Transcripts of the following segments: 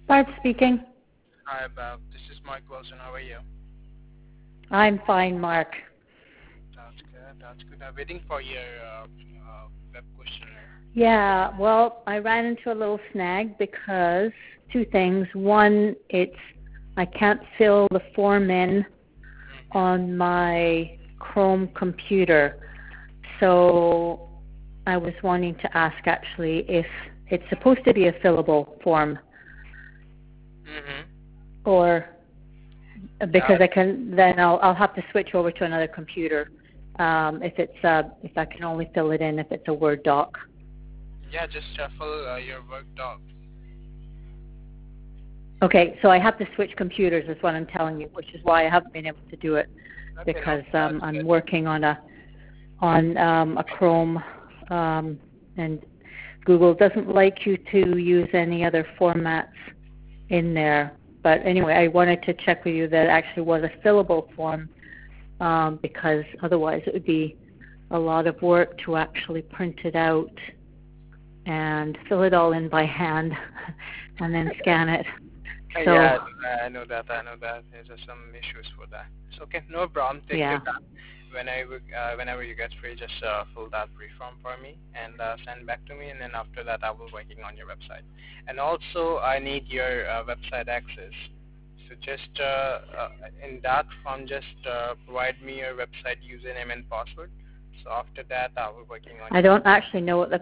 Barb speaking. Hi, Bob. This is Mike Wilson. How are you? I'm fine, Mark. That's good. That's good. I'm waiting for your web questionnaire. Yeah, well, I ran into a little snag because two things. One, I can't fill the form in on my Chrome computer. So I was wanting to ask actually if it's supposed to be a fillable form or because I'll have to switch over to another computer if I can only fill it in if it's a Word doc. Yeah, just shuffle your Word doc. Okay, so I have to switch computers is what I'm telling you, which is why I haven't been able to do it because I'm working on a Chrome and Google doesn't like you to use any other formats in there. But anyway, I wanted to check with you that it actually was a fillable form because otherwise it would be a lot of work to actually print it out and fill it all in by hand and then scan it. So, yeah, I know that. There's some issues for that. It's okay. No problem. Take your time. Whenever you get free, just fill that brief form for me and send back to me, and then after that I will working on your website. And also I need your website access. So just in that form, just provide me your website username and password. So after that I will working on. I don't actually know what the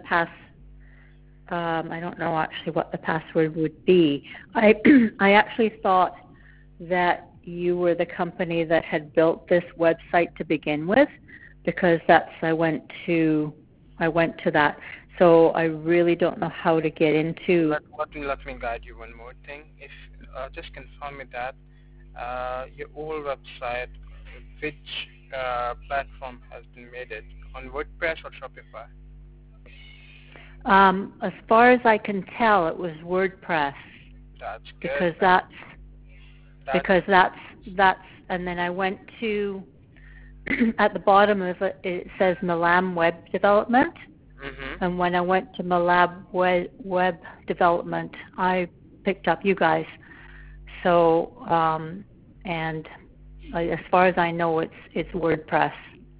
password would be. I actually thought that you were the company that had built this website to begin with, because I went to that. So I really don't know how to get into. Let me guide you one more thing. If just confirm me that your old website, which platform has been made it, on WordPress or Shopify? As far as I can tell, it was WordPress. That's good. Because that's and then I went to at the bottom of it says Milam Web Development. And when I went to Milam Web Development, I picked up you guys. So and as far as I know, it's WordPress.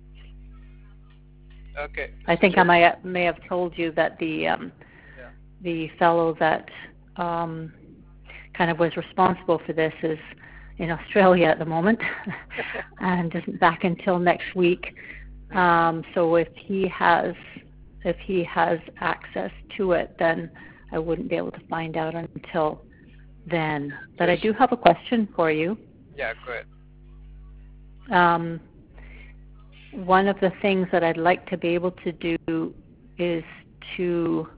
Okay. I think I may have told you that the fellow that kind of was responsible for this is in Australia at the moment and isn't back until next week. So if he has access to it, then I wouldn't be able to find out until then. But I do have a question for you. Yeah, go ahead. One of the things that I'd like to be able to do is to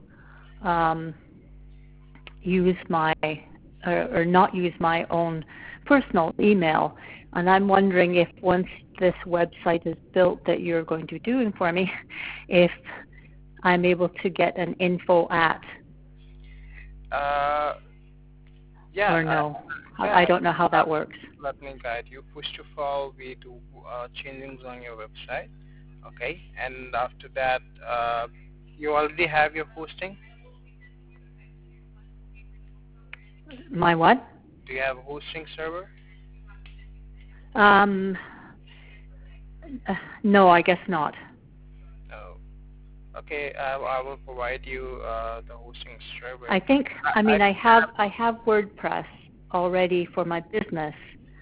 use my or not use my own personal email. And I'm wondering if once this website is built that you're going to be doing for me, if I'm able to get an info at. Yeah. Or no. I don't know how that works. Let me guide you. Push to file, we do changes on your website. Okay. And after that, you already have your hosting? My what? Do you have a hosting server? No, I guess not. No. Okay, I will provide you the hosting server. I have WordPress already for my business,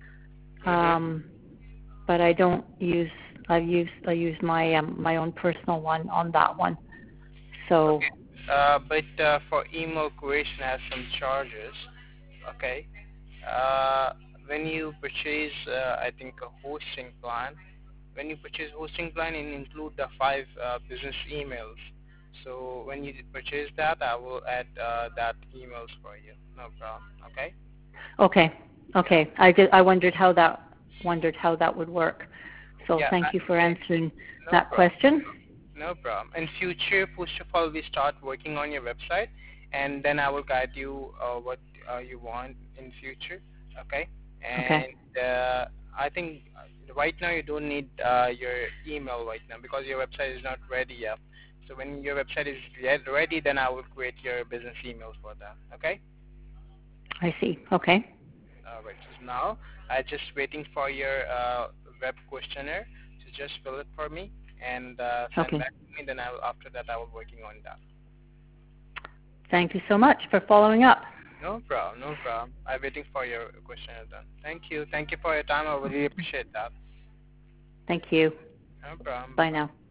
but I don't use. I use my my own personal one on that one. So. Okay. But for email creation has some charges. Okay. When you purchase, I think a hosting plan. When you purchase hosting plan, it include the 5 business emails. So when you purchase that, I will add that emails for you. No problem. Okay. Okay. I wondered how that would work. So thank you for answering that question. No problem. In future, first of all, we start working on your website, and then I will guide you what you want in future. Okay. And I think right now you don't need your email right now because your website is not ready yet. So when your website is ready, then I will create your business emails for that. Okay. I see. Okay. Right. So now I'm just waiting for your web questionnaire to just fill it for me and send Okay. back to me. Then after that I will working on that. Thank you so much for following up. No problem. No problem. I'm waiting for your questionnaire done. Thank you. Thank you for your time. I really appreciate that. Thank you. No problem. Bye Bye. now.